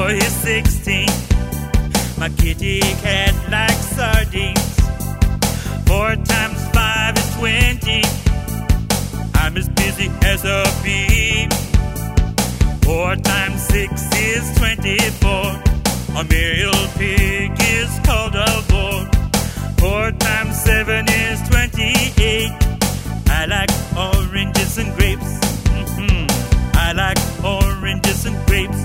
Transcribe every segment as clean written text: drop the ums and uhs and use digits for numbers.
boy is 16. My kitty cat likes sardines. 4 times 5 is 20. I'm as busy as a bee. 4 times 6 is 24. A male pig is called a bull. 4 times 7 is 28. I like oranges and grapes. I like oranges and grapes.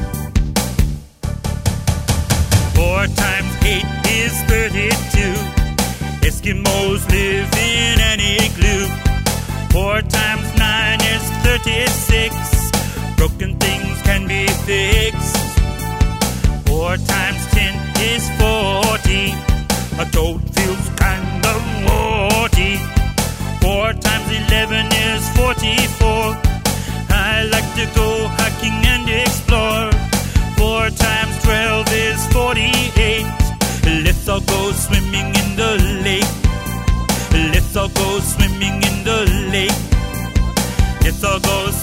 4 times 8 is 32. Eskimos live in an igloo. 4 times 9 is 36. Broken things can be fixed. 4 times 10 is 40. A toad feels kind of warty. 4 times 11 is 44. I like to go hiking and explore. 4 times 12 is 48. Let's all go swimming in the lake. Let's all go swimming in the lake. Let's all go